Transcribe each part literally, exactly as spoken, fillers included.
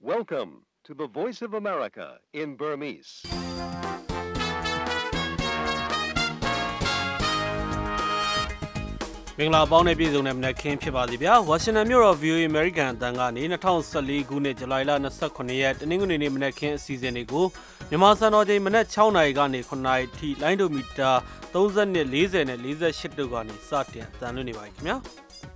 Welcome to the Voice of America in Burmese. ။မင်္ဂလာပေါင်းနဲ့ပြည်စုံတဲ့မနက်ခင်းဖြစ်ပါစီဗျာ။ဝါရှင်တန်မြို့တော် ဗီအိုအေ American အသံကနေ၂၀၁၄ခုနှစ်ဇူလိုင်လ၂၇ရက်တနင်္ဂနွေနေ့မနက်ခင်းအစီအစဉ်တွေကိုမြန်မာစံတော်ချိန်မနက်၆နာရီကနေ၇နာရီထိလိုင်းဒိုမီတာ၃၂ ၄၀နဲ့၄၈တို့ကနေစတင်အသံလွှင့်နေပါပြီခင်ဗျာ။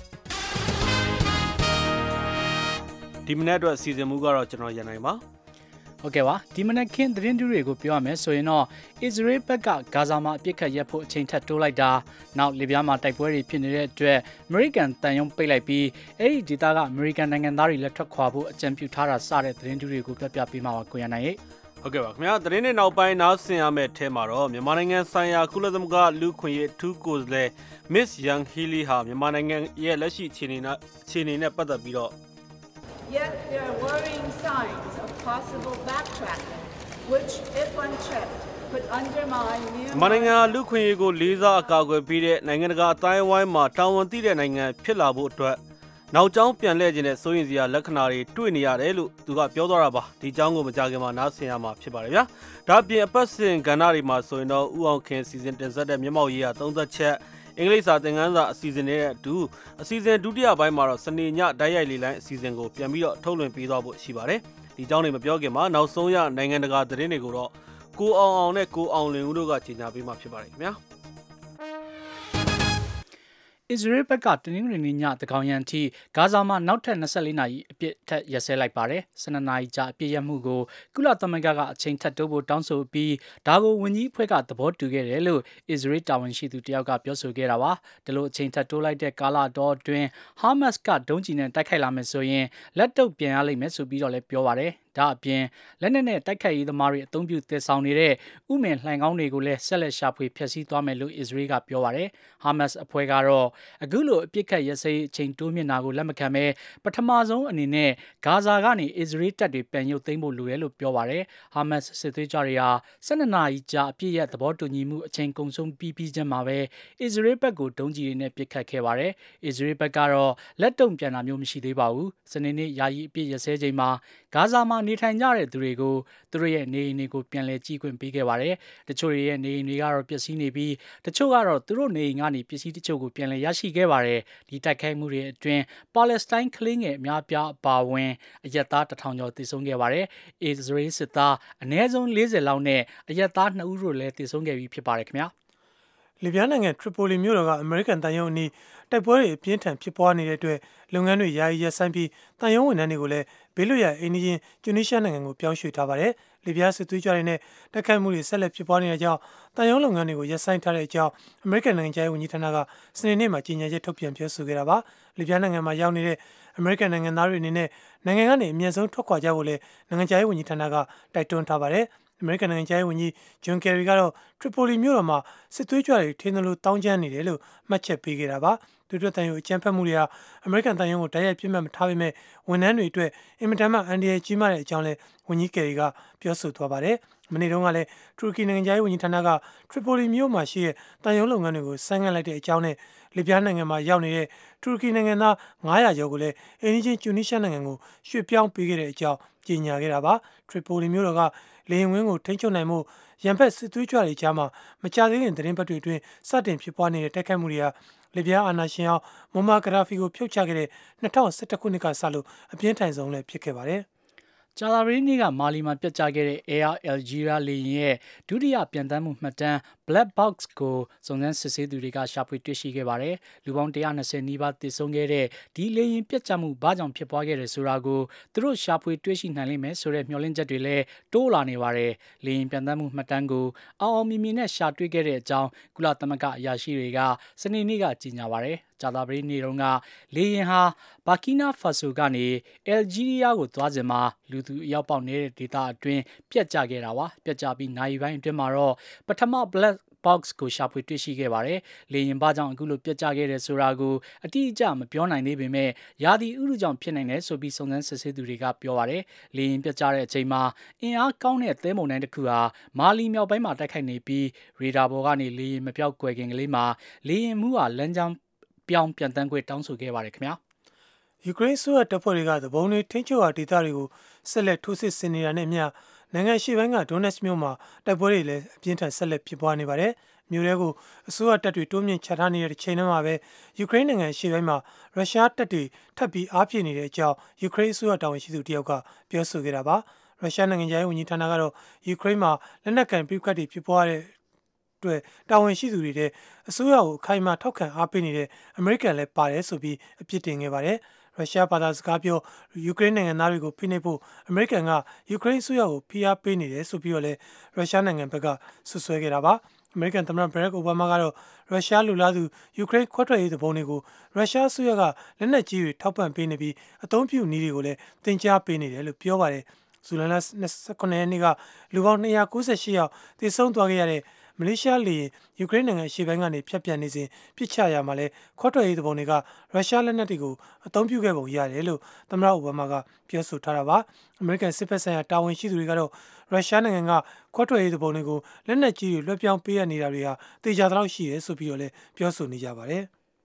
ဒီမနက်အတွက်အစီအစဉ်မူကတော့ကျွန်တော်ရန်နိုင်ပါဟုတ်ကဲ့ပါဒီမနက်ခင်းသတင်းတူတွေကိုပြောရမယ်ဆိုရင်တော့အစ္စရေးဘက်ကဂါဇာမှာအပစ်ခတ်ရပ်ဖို့အချိန်ထပ်တိုးလိုက်တာနောက်လီဗျားမှာတိုက်ပွဲတွေဖြစ်နေတဲ့အတွက်အမေရိကန်တန်ယုံပိတ်လိုက်ပြီးအဲ့ဒီဒေသကအမေရိကန်နိုင်ငံသားတွေလက်ထွက်ခွာဖို့အကြံပြုထားတာစတဲ့သတင်းတူတွေကိုပြပြပေးမှာပါကိုရနိုင်ရဲ့ဟုတ်ကဲ့ပါခင်ဗျာသတင်းတွေနောက်ပိုင်းနားဆင်ရမယ့်အထဲမှာတော့မြန်မာနိုင်ငံဆိုင်ရာကုလသမဂ္ဂလူခွင့်ရေးထူးကိုယ်စားလှယ် Miss Yang Healy ဟာမြန်မာနိုင်ငံရဲ့လက်ရှိအခြေအနေနဲ့အခြေအနေနဲ့ပတ်သက်ပြီးတော့ Yet there are worrying signs of possible backtracking, which, if unchecked, could undermine Myanmar. မြန်မာနိုင်ငံလူခွင့်ရေးကိုလေးစားအကာအကွယ်ပေးတဲ့နိုင်ငံတကာအတိုင်းအဝိုင်းမှာတာဝန်သိတဲ့နိုင်ငံဖြစ်လာဖို့အတွက်နောက်ကျောင်းပြန်လှည့်ခြင်းနဲ့စိုးရိမ်စရာလက္ခဏာတွေတွေ့နေရတယ်လို့သူကပြောသွားတာပါဒီကျောင်းကိုမကြခင်မှာနားဆင်ရမှာဖြစ်ပါတယ်ဗျာဒါ့အပြင်အပတ်စဉ်ကဏ္ဍတွေမှာဆိုရင်တော့ဥအောင်ခင်စီစဉ်တင်ဆက်တဲ့မျက်မှောက်ရေးရာသုံးသက်ချက်အင်္ဂလိပ်စာသင်ခန်းစာအစီအစဉ်တွေနဲ့အတူအစီအစဉ်ဒုတိယပိုင်းမှာတော့စနေညဓာတ်ရိုက်လေးလိုင်းအစီအစဉ်ကိုပြန်ပြီးတော့ထုတ်လွှင့်ပေးသွားဖို့ရှိပါတယ်ဒီကြောင်းတွေမပြောခင်မှာနောက်ဆုံးရနိုင်ငံတကာသတင်းတွေကိုတော့ကိုအောင်အောင်နဲ့ကိုအောင်လင်ဦးတို့ကကြီးညာပေးမှာဖြစ်ပါတယ်ခင်ဗျာအစ္စရေးဘက်ကတနင်္ဂနွေနေ့ညတကောင်ရန်ထိဂါဇာမှာနောက်ထပ်၂၄နာရီအပြစ်ထက်ရက်စဲလိုက်ပါတယ်။၁၂နာရီကြာအပြစ်ရမှုကိုကုလသမဂ္ဂကအချိန်ထပ်တိုးဖို့တောင်းဆိုပြီးဒါကိုဝန်ကြီးအဖွဲ့ကသဘောတူခဲ့တယ်လို့အစ္စရေးတာဝန်ရှိသူတယောက်ကပြောဆိုခဲ့တာပါ။ဒီလိုအချိန်ထပ်တိုးလိုက်တဲ့ကာလတော်အတွင်းဟာမတ်စ်ကဒုံးကျည်နဲ့တိုက်ခိုက်လာမယ်ဆိုရင်လက်တုပ်ပြန်ရလိမ့်မယ်ဆိုပြီးတော့လည်းပြောပါတယ်။ဒါအပြင်လက်နက်နဲ့တိုက်ခိုက်ရေးသမားတွေအသုံးပြုတည်ဆောင်နေတဲ့ဥမင်လှိုင်ကောင်းတွေကိုလည်းဆက်လက်ရှာဖွေဖျက်ဆီးသွားမယ်လို့အစ္စရေးကပြောပါတယ်။ဟာမတ်စ်အဖွဲ့ကတော့အခုလိုအပြစ်ခတ်ရစဲအချိန်တိုးမြင့်တာကိုလက်မခံဘဲပထမဆုံးအနေနဲ့ဂါဇာကနေအစ္စရေးတပ်တွေပြန်ရုပ်သိမ်းဖို့လိုတယ်လို့ပြောပါတယ်။ဟာမတ်စ်စစ်သွေးကြတွေဟာ၁၂နာရီကြာအပြစ်ရသဘောတူညီမှုအချိန်ကုန်ဆုံးပြီးပြီးချင်းမှာပဲအစ္စရေးဘက်ကိုဒုံးကျည်တွေနဲ့ပစ်ခတ်ခဲ့ပါတယ်။အစ္စရေးဘက်ကတော့လက်တုံ့ပြန်တာမျိုးမရှိသေးပါဘူး။စနေနေ့ယာယီအပြစ်ရစဲချိန်မှာဂါဇာမှာနေထိုင်ကြတဲ့သူတွေကိုသူတို့ရဲ့နေအိမ်တွေကိုပြန်လည်ကြည့်ခွင့်ပေးခဲ့ပါတယ်။တချို့ရဲ့နေအိမ်တွေကတော့ပျက်စီးနေပြီးတချို့ကတော့သူတို့နေအိမ်ကနေပစ္စည်းတချို့ကိုပြန်လည်ရရှိခဲ့ပါတယ်။ဒီတိုက်ခိုက်မှုတွေအတွင်းပါလက်စတိုင်းကလေးငယ်အများပြားအပါအဝင်အရက်သားတစ်ထောင်ကျော်သေဆုံးခဲ့ပါတယ်။အစ္စရေးစစ်သားအနည်းဆုံး၄၀လောက်နဲ့အရက်သား၂ဦးတို့လည်းသေဆုံးခဲ့ပြီးဖြစ်ပါတယ်ခင်ဗျာ။လီဗျားနိုင်ငံထရီပိုလီမြို့တော်ကအမေရိကန်တန်ယုံအနီးတိုက်ပွဲတွေအပြင်းထန်ဖြစ်ပွားနေတဲ့အတွက်လုပ်ငန်းတွေယာယီရပ်ဆိုင်းပြီးတန်ယုံဝန်ထမ်းတွေကိုလည်းဘေးလွတ်ရာအိန္ဒိယကျူနီးရှားနိုင်ငံကိုပြောင်းရွှေ့ထားပါတယ်။လီဗျားစစ်သွေးကြွတွေနဲ့တိုက်ခိုက်မှုတွေဆက်လက်ဖြစ်ပွားနေတဲ့ကြောင်းတန်ယုံလုပ်ငန်းတွေကိုရပ်ဆိုင်းထားတဲ့အကြောင်းအမေရိကန်နိုင်ငံခြားရေးဝန်ကြီးဌာနကစနေနေ့မှာကြေညာချက်ထုတ်ပြန်ပြောဆိုခဲ့တာပါ။လီဗျားနိုင်ငံမှာရောက်နေတဲ့အမေရိကန်နိုင်ငံသားတွေအနေနဲ့နိုင်ငံကနေအမြင့်ဆုံးထွက်ခွာကြဖို့လည်းနိုင်ငံခြားရေးဝန်ကြီးဌာနကတိုက်တွန်းထားပါတယ်။အမေရိကန်နိုင်ငံခြားရေးဝန်ကြီးဂျွန်ကယ်ရီကတော့ထရီပိုလီမြို့တော်မှာစစ်သွေးကြွတွေထင်းသလိုတောင်းကျမ်းနေတယ်လို့မှတ်ချက်ပေးခဲ့တာပါ။ဒုတိယတန်ယုံအကြမ်းဖက်မှုတွေဟာအမေရိကန်တန်ယုံကိုတိုက်ရိုက်ပြစ်မှတ်မထားပေမဲ့ဝန်ထမ်းတွေအတွက်အင်မတန်မှအန္တရာယ်ကြီးမားတဲ့အကြောင်းလည်းဝန်ကြီးကယ်ရီကပြောဆိုသွားပါတယ်။မနေ့တုန်းကလည်းတူရကီနိုင်ငံခြားရေးဝန်ကြီးဌာနကထရီပိုလီမြို့မှာရှိတဲ့တန်ယုံလုပ်ငန်းတွေကိုဆိုင်းငံ့လိုက်တဲ့အကြောင်းနဲ့လီဗျားနိုင်ငံမှာရောက်နေတဲ့တူရကီနိုင်ငံသား၅၀၀ကျော်ကိုလည်းအိန္ဒိယကျူနီးရှားနိုင်ငံကိုရွှေ့ပြောင်းပေးခဲ့တဲ့အကြောင်းကြေညာခဲ့တာပါ။ထရီပိုလီမြို့တော်ကလေယာဉ်ဝင်းကိုထိန်းချုပ်နိုင်မှုရန်ဖက်စစ်သွေးကြွတွေကြားမှာမကြသေးခင်သတင်းပတ်တွေအတွင်းစတင်ဖြစ်ပွားနေတဲ့တိုက်ခိုက်မှုတွေဟာလီဗျားအာဏာရှင်အောင်မွမ်မာဂရာဖီကိုဖြုတ်ချခဲ့တဲ့၂၀၁၁ခုနှစ်ကစလို့အပြင်းထန်ဆုံးလည်းဖြစ်ခဲ့ပါတယ်။ဂျာလာရီနီကမာလီမှာပြတ်ကျခဲ့တဲ့ Air Algera လေယာဉ်ရဲ့ဒုတိယပြန်တမ်းမှုမှတ်တမ်း Black Box ကိုစုံစမ်းစစ်ဆေးသူတွေကရှာဖွေတွေ့ရှိခဲ့ပါတယ်။လူပေါင်း၁၂၀နီးပါးသေဆုံးခဲ့တဲ့ဒီလေယာဉ်ပြတ်ကျမှုဘာကြောင့်ဖြစ်ပွားခဲ့တယ်ဆိုတာကိုသူတို့ရှာဖွေတွေ့ရှိနိုင်လိမ့်မယ်ဆိုတဲ့မျှော်လင့်ချက်တွေလည်းတိုးလာနေပါတယ်။လေယာဉ်ပြန်တမ်းမှုမှတ်တမ်းကိုအောင်အောင်မြင်မြင်နဲ့ရှာတွေ့ခဲ့တဲ့အကြောင်းကုလသမဂ္ဂအရာရှိတွေကစနေနေ့ကကြေညာပါတယ်။ဂျာလာဘရီနေတုန်းကလေယာဉ်ဟာဘာကီနာဖာဆိုကနေအယ်ဂျီးရီးယားကိုသွားစဉ်မှာလူသူအရောက်ပေါက်နေတဲ့ဒေသအတွင်းပြတ်ကျခဲ့တာပါပြတ်ကျပြီးနိုင်ပိုင်းအတွင်းမှာတော့ပထမ Black Box ကိုရှာဖွေတွေ့ရှိခဲ့ပါတယ်လေယာဉ်ဘာကြောင့်အခုလိုပြတ်ကျခဲ့တယ်ဆိုတာကိုအတိအကျမပြောနိုင်သေးပေမဲ့ရာသီဥတုကြောင့်ဖြစ်နိုင်တယ်ဆိုပြီးစုံစမ်းစစ်ဆေးသူတွေကပြောပါတယ်လေယာဉ်ပြတ်ကျတဲ့အချိန်မှာအင်အားကောင်းတဲ့သဲမုန်တိုင်းတစ်ခုဟာမာလီမြောက်ပိုင်းမှာတိုက်ခိုက်နေပြီးရေဒါဘော်ကနေလေယာဉ်မပြောက်ကွယ်ခင်ကလေးမှာလေယာဉ်မှုဟာလမ်းကြောင်းပြောင်းပြန်တန်းခွေတောင်းဆိုခဲ့ပါတယ်ခင်ဗျာယူကရိန်းဆိုရတပ်ဖွဲ့တွေကသဘုံတွေထိန်းချုပ်ရာဒေသတွေကိုဆက်လက်ထိုးစစ်ဆင်နေတာနဲ့အမျှနိုင်ငံရှိပိုင်းကဒိုနက်စ်မြို့မှာတိုက်ပွဲတွေလည်းအပြင်းထန်ဆက်လက်ဖြစ်ပွားနေပါတယ်။မြို့တွေကိုအစိုးရတပ်တွေတိုးမြင့်ချထားနေတဲ့ချိန်ထဲမှာပဲယူကရိန်းနိုင်ငံရှိပိုင်းမှာရုရှားတပ်တွေထပ်ပြီးအားပြည့်နေတဲ့အကြောင်းယူကရိန်းအစိုးရတာဝန်ရှိသူတယောက်ကပြောဆိုခဲ့တာပါ။ရုရှားနိုင်ငံရဲ့ဝန်ကြီးဌာနကတော့ယူကရိန်းမှာလက်နက်ကန်ပြစ်ခတ်တွေဖြစ်ပွားတဲ့အတွက်တာဝန်ရှိသူတွေတဲ့အစိုးရကိုအခိုင်အမာထောက်ခံအားပေးနေတဲ့အမေရိကန်လည်းပါတယ်ဆိုပြီးအပြစ်တင်ခဲ့ပါတယ်။ရုရှားဘာသာစကားပြောယူကရိန်းနိုင်ငံသားတွေကိုဖိနှိပ်ဖို့အမေရိကန်ကယူကရိန်းအစိုးရကိုဖိအားပေးနေတယ်ဆိုပြီးတော့လည်းရုရှားနိုင်ငံဘက်ကဆွဆွဲခဲ့တာပါအမေရိကန်သမ္မတဘရက်အိုဘားမားကတော့ရုရှားလူလားသူယူကရိန်းခွဲထွက်ရေးသဘောတွေကိုရုရှားအစိုးရကလက်နက်ကြီးတွေထောက်ပံ့ပေးနေပြီးအသုံးပြုနည်းတွေကိုလည်းသင်ကြားပေးနေတယ်လို့ပြောပါတယ်ဇူလိုင်လ၂၉ရက်နေ့ကလူပေါင်း၂၉၈ယောက်သေဆုံးသွားခဲ့ရတဲ့မလေးရှားလေယူကရိန်းနိုင်ငံအရှေ့ပိုင်းကနေဖျက်ပြန်နေစဉ်ပြစ်ချရမှာလဲခွဲထွက်ရေးသဘောတွေကရုရှားလက်နက်တွေကိုအသုံးပြုခဲ့ပုံရတယ်လို့သမ္မတအိုဘားမားကပြောဆိုထားတာပါအမေရိကန်စစ်ဖက်ဆိုင်ရာတာဝန်ရှိသူတွေကတော့ရုရှားနိုင်ငံကခွဲထွက်ရေးသဘောတွေကိုလက်နက်ကြီးတွေလွှဲပြောင်းပေးရနေတာတွေဟာတေချာတော့ရှိတယ်ဆိုပြီးတော့လည်းပြောဆိုနေကြပါတယ်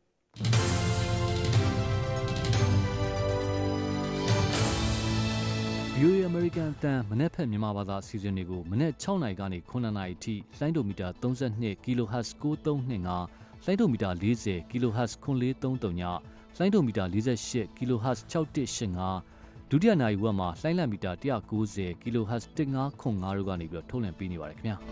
ဗီအိုအေ American အသံမနက်ဖြန်မြန်မာဘာသာအစီအစဉ်တွေကိုမနက်၆နာရီကနေ၉နာရီအထိလိုင်းဒိုမီတာ၃၂ kHz ၉၃၂၅လိုင်းဒိုမီတာ၄၀ kHz ၉၄၃၃ညလိုင်းဒိုမီတာ၄၈ kHz ၆၁၈၅ဒုတိယနာရီဝက်မှာလိုင်းလံမီတာ၁၉၀ kHz ၁၅ခွန်၅တို့ကနေပြီးတော့ထုတ်လွှင့်ပေးနေပါတယ်ခင်ဗျာ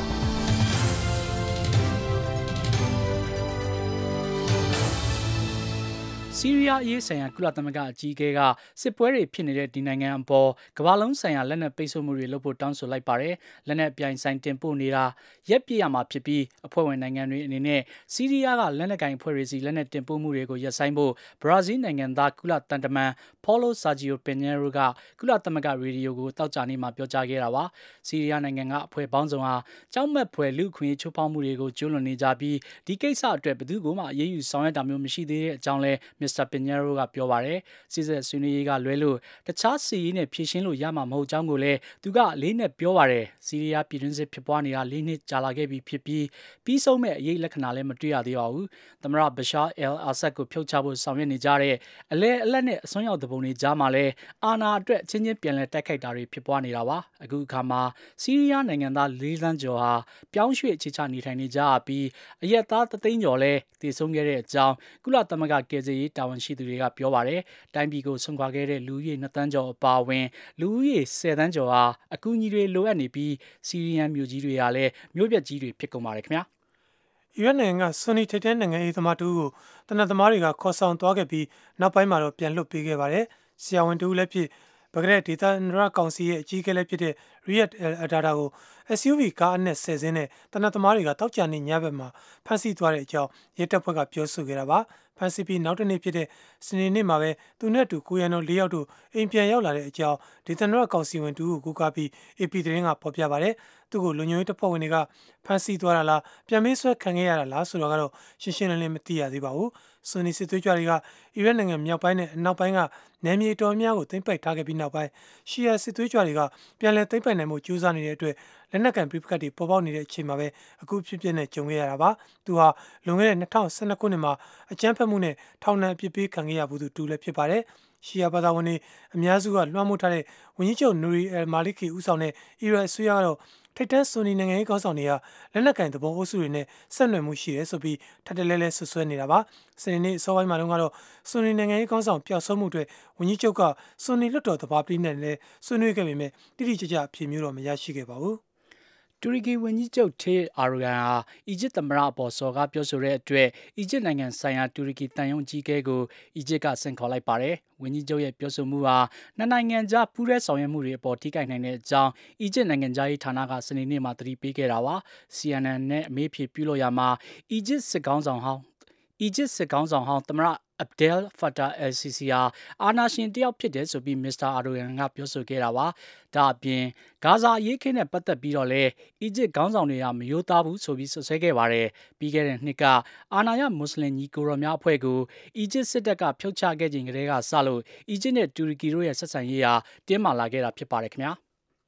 ဆီးရီးယားအရေးဆိုင်ရာကုလသမဂ္ဂအကြီးအကဲကစစ်ပွဲတွေဖြစ်နေတဲ့ဒီနိုင်ငံအပေါ်ကမ္ဘာလုံးဆိုင်ရာလက်နက်ပိတ်ဆို့မှုတွေလုပ်ဖို့တောင်းဆိုလိုက်ပါတယ်။လက်နက်ပြိုင်ဆိုင်တင်ပို့နေတာရက်ပြည့်ရမှာဖြစ်ပြီးအဖွဲ့ဝင်နိုင်ငံတွေအနေနဲ့ဆီးရီးယားကလက်နက်ကင်အဖွဲ့တွေစီလက်နက်တင်ပို့မှုတွေကိုရပ်ဆိုင်းဖို့ဘရာဇီးနိုင်ငံသားကုလတန်တမန်ဖောလိုဆာဂျီယိုပင်ညဲရိုကကုလသမဂ္ဂရေဒီယိုကိုတောက်ကြနေမှာပြောကြားခဲ့တာပါ။ဆီးရီးယားနိုင်ငံကအဖွဲ့ပေါင်းစုံဟာကြောက်မက်ဖွယ်လူခွင့်ချိုးဖောက်မှုတွေကိုကျူးလွန်နေကြပြီးဒီကိစ္စအတွက်ဘယ်သူမှအရေးယူဆောင်ရွက်တာမျိုးမရှိသေးတဲ့အကြောင်းလဲမစ္စတာပင်ညဲရိုကပြောပါတယ်။စစ်ဆက်ဆွေးနွေးရေးကလွဲလို့တခြားစီးရေးနဲ့ဖြည့်ရှင်းလို့ရမှာမဟုတ်ကြောင်းကိုလည်းသူကလေးနဲ့ပြောပါတယ်။ဆီးရီးယားပြည်တွင်းစစ်ဖြစ်ပွားနေတာလေးနှစ်ကြာလာခဲ့ပြီဖြစ်ပြီးပြီးဆုံးမဲ့အရေးလက္ခဏာလည်းမတွေ့ရသေးပါဘူး။သမ္မတဘရှာအယ်အာဆတ်ကိုဖြုတ်ချဖို့ဆောင်ရွက်နေကြတဲ့အလဲအလက်နဲ့အစွန်းရောက်တဲ့ပုံတွေကြားမှာလည်းအာဏာအတွက်ချင်းချင်းပြန်လည်တိုက်ခိုက်တာတွေဖြစ်ပွားနေတာပါ။အခုအခါမှာဆီးရီးယားနိုင်ငံသား၄သန်းကျော်ဟာပြောင်းရွှေ့အခြေချနေထိုင်နေကြပြီးအရက်သားတသိန်းကျော်လည်းတည်ဆုံးခဲ့တဲ့အကြောင်းကုလသမဂ္ဂကယ်ဆယ်ရေးတာဝန်ရှိသူတွေကပြောပါတယ်။တိုင်းပြည်ကိုဆွန့်ခွာခဲ့တဲ့လူဦးရေ၂သန်းကျော်အပါအဝင်လူဦးရေ၁၀သန်းကျော်ဟာအကူအညီတွေလိုအပ်နေပြီးစီးရီးယန်မြို့ကြီးတွေကလည်းမြို့ပြကြီးတွေဖြစ်ကုန်ပါတယ်ခင်ဗျာ။အီရတ်နိုင်ငံကဆွန်နီထိပ်တန်းနိုင်ငံရေးသမားတူကိုတနက်သမားတွေကခေါ်ဆောင်သွားခဲ့ပြီးနောက်ပိုင်းမှာတော့ပြန်လွှတ်ပေးခဲ့ပါတယ်။ဆရာဝန်တူလည်းဖြစ်ဘဂရက်ဒေသနရကောင်စီရဲ့အကြီးအကဲလည်းဖြစ်တဲ့ရီယက်အယ်အဒါဒါကို အက်စ် ယူ ဗီ ကားအနက်ဆယ်စင်းနဲ့တနက်သမားတွေကတောက်ကြနေညဘက်မှာဖမ်းဆီးသွားတဲ့အကြောင်းရဲတပ်ဖွဲ့ကပြောဆိုခဲ့တာပါဖမ်းဆီးပြီးနောက်တစ်နေ့ဖြစ်တဲ့စနေနေ့မှာပဲသူနဲ့အတူကိုရန်တို့၄ယောက်တို့အိမ်ပြန်ရောက်လာတဲ့အကြောင်းဒေသနရကောင်စီဝင်တူကိုကူကားပြီး အေပီ သတင်းကဖော်ပြပါတယ်သူ့ကိုလူညွှန်ရေးတပ်ဖွဲ့ဝင်တွေကဖမ်းဆီးသွားတာလားပြန်မေးဆွဲခံခဲ့ရတာလားဆိုတော့ကတော့ရှင်းရှင်းလင်းလင်းမသိရသေးပါဘူးဆွန်နီစစ်သွေးကြွတွေကအီရတ်နိုင်ငံမြောက်ပိုင်းနဲ့အနောက်ပိုင်းကနယ်မြေတော်များကိုသိမ်းပိုက်ထားခဲ့ပြီးနောက်ပိုင်းရှီယာစစ်သွေးကြွတွေကပြန်လည်သိမ်းပိုက်နိုင်မှုကြိုးစားနေတဲ့အတွက်လက်နက်ကန်ပြစ်ခတ်တွေပေါ်ပေါက်နေတဲ့အချိန်မှာပဲအခုဖြစ်ဖြစ်နဲ့ကြုံခဲ့ရတာပါသူဟာလွန်ခဲ့တဲ့၂၀၁၂ခုနှစ်မှာအကြမ်းဖက်မှုနဲ့ထောင်ဒဏ်အပြစ်ပေးခံခဲ့ရဘူးသူတူလည်းဖြစ်ပါတယ်ရှီယာဘာသာဝင်တွေအများစုကလွှမ်းမိုးထားတဲ့ဝန်ကြီးချုပ်နူရီအယ်မာလီကီဦးဆောင်တဲ့အီရတ်အစိုးရကတော့ထိပ်တန်းဆွန်နီနိုင်ငံရေးခေါင်းဆောင်တွေကလက်နက်ကင်သဘောအုပ်စုတွေနဲ့ဆက်နွယ်မှုရှိတယ်ဆိုပြီးထပ်တလဲလဲဆွဆွဲနေတာပါစနေနေ့အစောပိုင်းမှာတော့ဆွန်နီနိုင်ငံရေးခေါင်းဆောင်ပျောက်ဆုံးမှုတွေဝန်ကြီးချုပ်ကဆွန်နီလွှတ်တော်သဘာပတိနဲ့လည်းဆွေးနွေးခဲ့ပေမဲ့တိတိကျကျအဖြေမျိုးတော့မရရှိခဲ့ပါဘူးတူရကီဝန်ကြီးချုပ်ထေးအာရိုဂန်ဟာအီဂျစ်သမ္မတအပေါ်စော်ကားပြောဆိုတဲ့အတွက်အီဂျစ်နိုင်ငံဆိုင်ရာတူရကီတန်ယုံကြီးကဲကိုအီဂျစ်ကဆင့်ခေါ်လိုက်ပါတယ်။ဝန်ကြီးချုပ်ရဲ့ပြောဆိုမှုဟာနှစ်နိုင်ငံကြားပူးရဲဆောင်ရွက်မှုတွေအပေါ်ထိခိုက်နိုင်တဲ့အကြောင်းအီဂျစ်နိုင်ငံသားရေးဌာနကစနေနေ့မှာသတိပေးခဲ့တာပါ။ စီ အန် အန် နဲ့အမေးဖြေပြုလုပ်ရမှာအီဂျစ်စစ်ကောင်းဆောင်ဟောင်းအီဂျစ်စစ်ကောင်းဆောင်ဟောင်းသမ္မတအဘ်ဒဲလ်ဖတ်တာအယ်စီစီဟာအာနာရှင်တယောက်ဖြစ်တယ်ဆိုပြီးမစ္စတာအာဒိုဂန်ကပြောဆိုခဲ့တာပါဒါအပြင်ဂါဇာအရေးခင်းနဲ့ပတ်သက်ပြီးတော့လဲအီဂျစ်ခေါင်းဆောင်တွေကမယိုးသားဘူးဆိုပြီးဆွဆွဲခဲ့ပါတယ်ပြီးခဲ့တဲ့နှစ်ကအာနာယမွတ်စလင်ညီကိုရော်များအဖွဲ့ကိုအီဂျစ်စစ်တပ်ကဖြုတ်ချခဲ့ခြင်းကတည်းကစလို့အီဂျစ်နဲ့တူရကီတို့ရဲ့ဆက်ဆံရေးဟာတင်းမာလာခဲ့တာဖြစ်ပါတယ်ခင်ဗျာ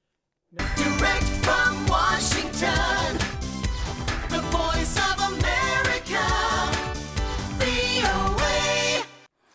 Direct from Washington The Voice of America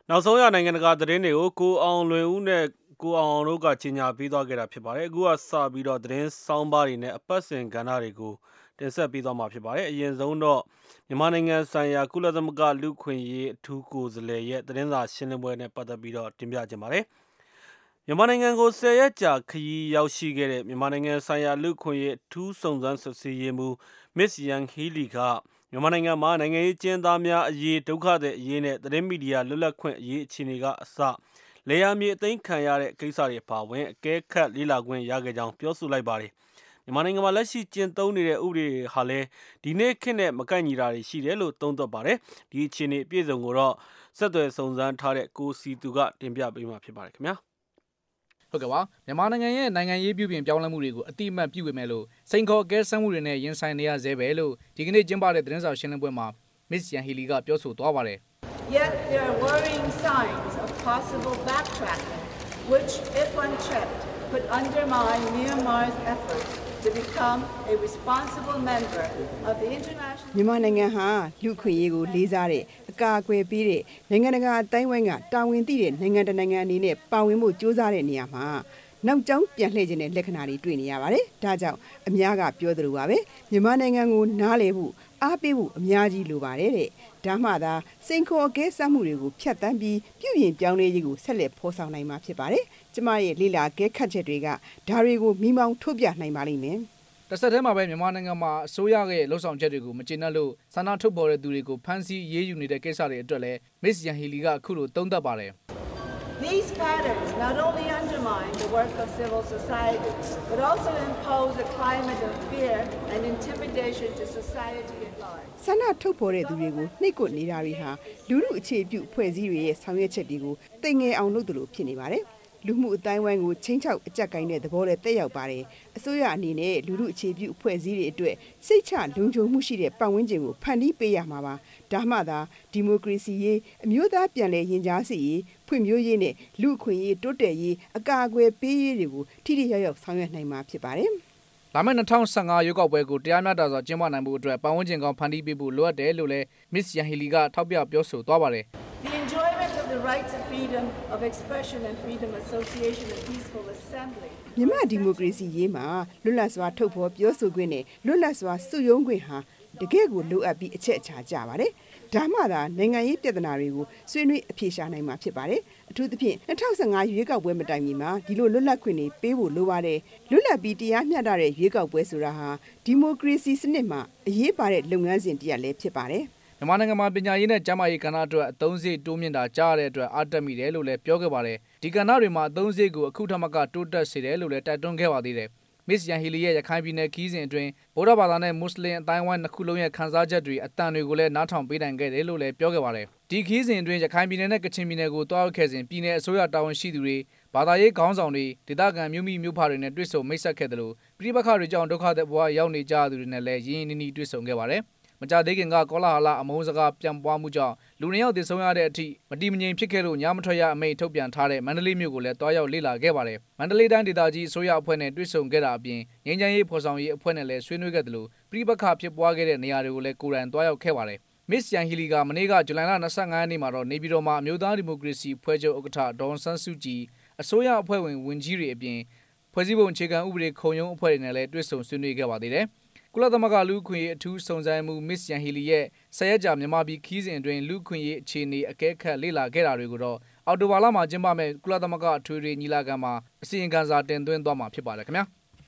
နောက်ဆုံးရနိုင်ငံတကာသတင်းတွေကိုကိုအောင်လွင်ဦးနဲ့ကိုအောင်အောင်တို့ကကြီးညာပေးသွားခဲ့တာဖြစ်ပါတယ်အခုကစပြီးတော့သတင်းဆောင်းပါးတွေနဲ့အပတ်စဉ်ကဏ္ဍတွေကိုတင်ဆက်ပေးသွားမှာဖြစ်ပါတယ်အရင်ဆုံးတော့မြန်မာနိုင်ငံဆိုင်ရာကုလသမဂ္ဂလူ့ခွင့်ရေးအထူးကိုယ်စားလှယ်ရဲ့သတင်းစာရှင်းလင်းပွဲနဲ့ပတ်သက်ပြီးတော့တင်ပြကြပါတယ်မြန်မာနိုင်ငံကိုဆယ်ရက်ကြာခရီးရောက်ရှိခဲ့တဲ့မြန်မာနိုင်ငံဆိုင်ရာလူ့ခွင့်ရေးအထူးစုံစမ်းစစ်ဆေးရေးမှူး Miss Yang Healy ကမြန်မာနိုင်ငံမှာနိုင်ငံရေးကျင်းသားများအရေးဒုက္ခသည်အရေးနဲ့သတင်းမီဒီယာလွတ်လပ်ခွင့်အရေးအခြေအနေကအစလေယာမြေအသိမ်းခံရတဲ့ကိစ္စတွေအပါအဝင်အကဲခတ်လေ့လာခွင့်ရခဲ့ကြောင်းပြောဆိုလိုက်ပါတယ်မြန်မာနိုင်ငံမှာလက်ရှိကျင့်သုံးနေတဲ့ဥပဒေဟာလည်းဒီနေ့ခေတ်နဲ့မကိုက်ညီတာတွေရှိတယ်လို့သုံးသပ်ပါတယ်ဒီအခြေအနေအပြည့်စုံကိုတော့ဆက်သွယ်စုံစမ်းထားတဲ့ကိုစီသူကတင်ပြပေးမှာဖြစ်ပါတယ်ခင်ဗျာဟုတ်ကဲ့ပါမြန်မာနိုင်ငံရဲ့နိုင်ငံရေးပြုပြင်ပြောင်းလဲမှုတွေကိုအတိအမှတ်ပြုပေမဲ့လို့စိန်ခေါ်အကဲဆန်းမှုတွေနဲ့ရင်ဆိုင်နေရဆဲပဲလို့ဒီကနေ့ကျင်းပတဲ့သတင်းစာရှင်းလင်းပွဲမှာ Miss Yang Healy ကပြောဆိုသွားပါတယ် Yet there are worrying signs of possible backtracking, which, if unchecked, could undermine Myanmar's efforts to become a responsible member of the international. မြန်မာနိုင်ငံဟာလူခွင့်ရေးကိုလေးစားတဲ့အကာအကွယ်ပေးတဲ့နိုင်ငံတကာအတိုင်းအဝိုင်းကတာဝန်သိတဲ့နိုင်ငံတကာနိုင်ငံအနေနဲ့ပါဝင်ဖို့ကြိုးစားတဲ့နေရာမှာနောက်ကျောင်းပြန်လှည့်ခြင်းတဲ့လက္ခဏာတွေတွေ့နေရပါတယ်။ဒါကြောင့်အများကပြောသလိုပါပဲမြန်မာနိုင်ငံကိုနားလည်ဖို့အားပေးဖို့အများကြီးလိုပါတယ်တဲ့။ဒါမှသာစိန်ခေါ်အကဲစမ်းမှုတွေကိုဖျက်ဆီးပြီးပြုပြင်ပြောင်းလဲရေးကိုဆက်လက်ဖော်ဆောင်နိုင်မှာဖြစ်ပါတယ်။ကျမရဲ့လေ့လာကဲခတ်ချက်တွေကဒါတွေကိုမိမောင်းထုတ်ပြနိုင်ပါလိမ့်မယ်။တစ်ဆက်တည်းမှာပဲမြန်မာနိုင်ငံမှာအစိုးရရဲ့လှုပ်ဆောင်ချက်တွေကိုမကျေနပ်လို့ဆန္ဒထုတ်ဖော်တဲ့သူတွေကိုဖမ်းဆီးရေးယူနေတဲ့ကိစ္စတွေအတွက်လည်း Miss Yang Healy ကအခုလိုသုံးသပ်ပါတယ် These patterns not only undermine the work of civil society, but also impose a climate of fear and intimidation to society at large. ဆန္ဒထုတ်ဖော်တဲ့သူတွေကိုနှိပ်ကွပ်နေတာတွေဟာလူလူအခြေပြုဖွဲ့စည်းတွေရဲ့ဆောင်ရွက်ချက်တွေကိုတိမ်ငယ်အောင်လုပ်သလိုဖြစ်နေပါတယ်။လူမှုအတိုင်းဝိုင်းကိုချင်းချောက်အကြက်ကိုင်းတဲ့သဘောနဲ့တက်ရောက်ပါတယ်။အစိုးရအနေနဲ့လူလူအခြေပြုဖွဲ့စည်းတွေအတွက်စိတ်ချလုံခြုံမှုရှိတဲ့ပတ်ဝန်းကျင်ကိုဖန်တီးပေးရမှာပါ။ဒါမှသာဒီမိုကရေစီရေးအမျိုးသားပြန်လည်ရင်ကြားစေ့ရေးဖွံ့ဖြိုးရေးနဲ့လူအခွင့်အရေးတိုးတက်ရေးအကာအကွယ်ပေးရေးတွေကိုထိထိရောက်ရောက်ဆောင်ရွက်နိုင်မှာဖြစ်ပါတယ်။လာမယ့်၂၀၁၅ရွေးကောက်ပွဲကိုတရားမျှတစွာကျင်းပနိုင်ဖို့အတွက်ပတ်ဝန်းကျင်ကောင်းဖန်တီးပေးဖို့လိုအပ်တယ်လို့လည်း Miss Yang Healy ကထောက်ပြပြောဆိုသွားပါတယ်။ The enjoyment of the rights of freedom of expression and freedom of association and peaceful assembly မြန်မာဒီမိုကရေစီရေးမှာလွတ်လပ်စွာထုတ်ဖော်ပြောဆိုခွင့်နဲ့လွတ်လပ်စွာစုရုံးခွင့်ဟာတကယ့်ကိုလိုအပ်ပြီးအချက်အချာကျပါတယ်။ဒါမှသာနိုင်ငံရေးပြဿနာတွေကိုဆွေးနွေးအဖြေရှာနိုင်မှာဖြစ်ပါတယ်။အထူးသဖြင့်၂၀၁၅ရွေးကောက်ပွဲမတိုင်မီမှာဒီလိုလွတ်လပ်ခွင့်တွေပေးဖို့လိုပါတယ်။လွတ်လပ်ပြီးတရားမျှတတဲ့ရွေးကောက်ပွဲဆိုတာဟာဒီမိုကရေစီစနစ်မှာအရေးပါတဲ့လုပ်ငန်းစဉ်တစ်ရပ်လည်းဖြစ်ပါတယ်။မြန်မာနိုင်ငံမှာပညာရေးနဲ့ကျန်းမာရေးကဏ္ဍအတွက်အသုံးစရိတ်တိုးမြင့်တာကြားရတဲ့အတွက်အားတက်မိတယ်လို့လည်းပြောခဲ့ပါတယ်။ဒီကဏ္ဍတွေမှာအသုံးစရိတ်ကိုအခုထက်မကတိုးတက်စေတယ်လို့လည်းတိုက်တွန်းခဲ့ပါသေးတယ်။ Miss Yang Healy ရဲ့ရခိုင်ပြည်နယ်ခီးစဉ်အတွင်းဗုဒ္ဓဘာသာနဲ့မွတ်စလင်အတိုင်းဝိုင်းနှစ်ခုလုံးရဲ့ခန်းစားချက်တွေအတန်တွေကိုလည်းနားထောင်ပေးနိုင်ခဲ့တယ်လို့လည်းပြောခဲ့ပါတယ်။ဒီခီးစဉ်အတွင်းရခိုင်ပြည်နယ်နဲ့ကချင်ပြည်နယ်ကိုတွားရောက်ခဲ့စဉ်ပြည်နယ်အစိုးရတာဝန်ရှိသူတွေဘာသာရေးခေါင်းဆောင်တွေဒေသခံမျိုးမိမျိုးဖတွေနဲ့တွေ့ဆုံမိတ်ဆက်ခဲ့တယ်လို့ပြည်ပခါတွေကြောင့်ဒုက္ခတဲ့ဘဝရောက်နေကြသူတွေနဲ့လည်းရင်းရင်းနှီးနှီးတွေ့ဆုံခဲ့ပါတယ်။မကြသေးခင်ကကောလာဟလအမုန်းစကားပြန်ပွားမှုကြောင့်လူနှစ်ယောက်သေဆုံးရတဲ့အထိမတည်မငြိမ်ဖြစ်ခဲ့လို့ညမထွက်ရအမိန့်ထုတ်ပြန်ထားတဲ့မန္တလေးမြို့ကိုလည်းတွားရောက်လေ့လာခဲ့ပါတယ်။မန္တလေးတိုင်းဒေသကြီးအစိုးရအဖွဲ့နဲ့တွေ့ဆုံခဲ့တာအပြင်ငြိမ်းချမ်းရေးဖော်ဆောင်ရေးအဖွဲ့နဲ့လည်းဆွေးနွေးခဲ့တယ်လို့ပြည်ပခါဖြစ်ပွားခဲ့တဲ့နေရာတွေကိုလည်းကိုယ်တိုင်တွားရောက်ခဲ့ပါတယ်။ Miss Yang Healy ကမနေ့ကဇူလိုင်လ၂၅ရက်နေ့မှာတော့နေပြည်တော်မှာအမျိုးသားဒီမိုကရေစီဖွဲ့ချုပ်ဥက္ကဋ္ဌဒေါ်ဆန်းစုကြည်အစိုးရအဖွဲ့ဝင်ဝန်ကြီးတွေအပြင်ဖွဲ့စည်းပုံအခြေခံဥပဒေခုံရုံးအဖွဲ့တွေနဲ့လည်းတွေ့ဆုံဆွေးနွေးခဲ့ပါသေးတယ်။ကုလသမဂ္ဂလူ့ခွင့်ရေးအထူးစုံစမ်းမှု Miss Yang Healy ရဲ့ဆယ်ရက်ကြာမြန်မာပြည်ခီးစဉ်အတွင်းလူ့ခွင့်ရေးအခြေအနေအကဲခတ်လေ့လာခဲ့တာတွေကိုတော့အော်တိုဘာလမှာကျင်းပမယ့်ကုလသမဂ္ဂအထွေထွေညီလာခံမှာအစီရင်ခံစာတင်သွင်းသွားမှာဖြစ်ပါတယ်ခင်ဗျာ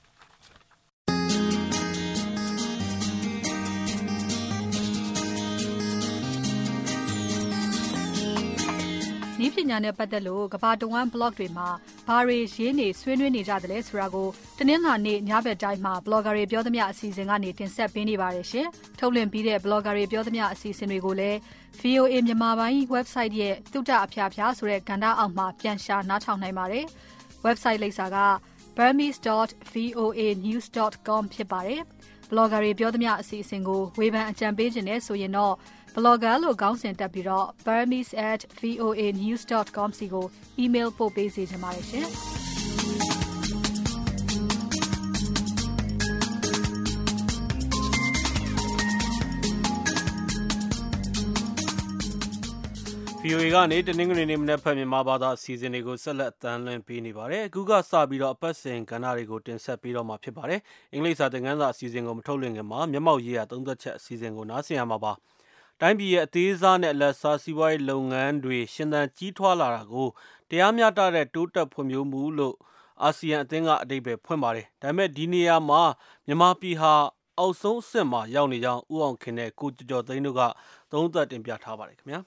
နည်းပညာနဲ့ပတ်သက်လို့ကဘာတဝမ်း blog တွေမှာဘာတွေရေးနေဆွေးနွေးနေကြတယ်လဲဆိုတာကိုတနင်္လာနေ့ညဘက်တိုင်းမှာ blogger တွေပြောသမျှအစီအစဉ်ကနေတင်ဆက်ပေးနေပါတယ်ရှင်။ထုတ်လွှင့်ပြီးတဲ့ blogger တွေပြောသမျှအစီအစဉ်တွေကိုလည်း ဗွီအိုအေ မြန်မာပိုင်း website ရဲ့သုတအဖျားဖျားဆိုတဲ့ကဏ္ဍအောက်မှာပြန်ရှာနားထောင်နိုင်ပါတယ်။ website လိပ်စာက burmese dot v o a news dot com ဖြစ်ပါတယ်။ blogger တွေပြောသမျှအစီအစဉ်ကိုဝေဖန်အကြံပေးခြင်းနဲ့ဆိုရင်တော့blogger လို့ခေါင်းစဉ်တက်ပြီးတော့ burmese at v o a news dot com စီကို email ပို့ပေးစေချင်ပါတယ်ရှင်။ဗီဗီအိုအေ ကနေတနင်္ဂနွေနေ့မနက်ဖြန်မြန်မာဘာသာအစီအစဉ်တွေကိုဆက်လက်အသံလွှင့်ပေးနေပါတယ်အခုကစပြီးတော့အပတ်စဉ်ကဏ္ဍတွေကိုတင်ဆက်ပေးတော့မှာဖြစ်ပါတယ်အင်္ဂလိပ်စာသင်ခန်းစာအစီအစဉ်ကိုမထုတ်လွှင့်ခင်မှာမျက်မှောက်ရေးရာသုံးသက်ချက်အစီအစဉ်ကိုနားဆင်ရမှာပါတိုင်းပြည်ရဲ့အသေးစားနဲ့အလတ်စားစီးပွားရေးလုပ်ငန်းတွေရှင်သန်ကြီးထွားလာတာကိုတရားမျှတတဲ့တိုးတက်ဖွံ့ဖြိုးမှုလို့အာဆီယံအသင်းကအဓိပ္ပာယ်ဖွင့်ပါတယ်ဒါပေမဲ့ဒီနေရာမှာမြန်မာပြည်ဟာအောက်ဆုံးအဆင့်မှာရောက်နေကြောင်းဦးအောင်ခင်နဲ့ကိုကျော်ကျော်သိန်းတို့ကသုံးသပ်တင်ပြထားပါတယ်ခင်ဗျာ